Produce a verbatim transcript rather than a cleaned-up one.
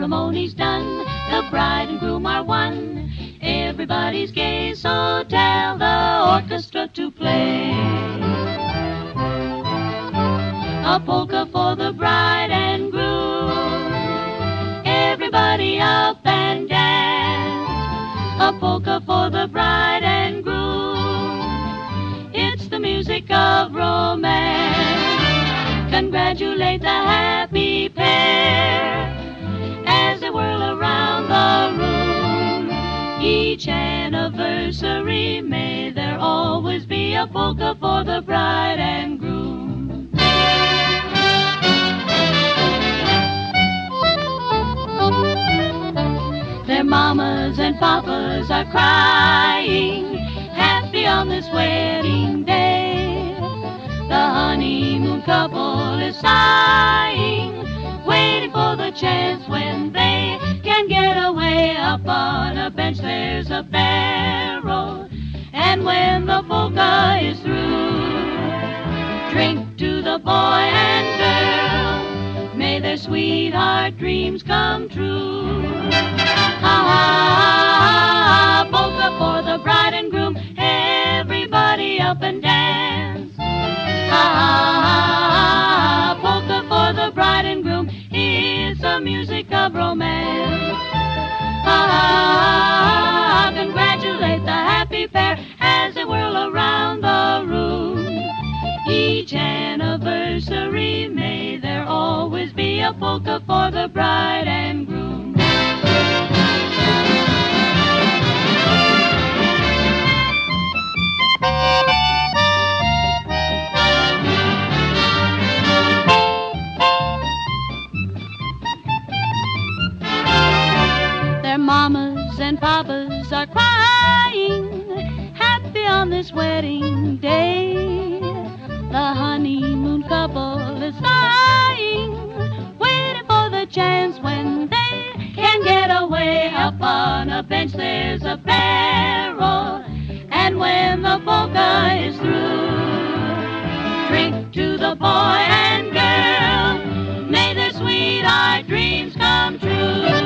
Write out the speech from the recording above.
ceremony's done, the bride and groom are one. Everybody's gay, so tell the orchestra to play a polka for the bride and groom. Everybody up and dance, a polka for the bride and groom. It's the music of romance. Congratulate the happy pair as they whirl around the room. Each anniversary, may there always be a polka for the bride and groom. Their mamas and papas are crying, happy on this wedding day. The honeymoon couple is sighing, waiting for the chance when they can get away. Up on a bench there's a barrel, and when the polka is through, drink to the boy and girl, may their sweetheart dreams come true. Ha ha ha, polka for the bride and groom, everybody up and dance. Ha ha ha, polka for the bride and groom, it's the music of romance. Ha ha ha, congratulate the happy pair as they whirl around the room. Each anniversary, may there always be a polka for the bride and groom. Their mamas and papas are crying, happy on this wedding day. The honeymoon couple is sighing, waiting for the chance when they can get away. Up on a bench there's a barrel, and when the polka is through, drink to the boy and girl, may their sweetheart dreams come true.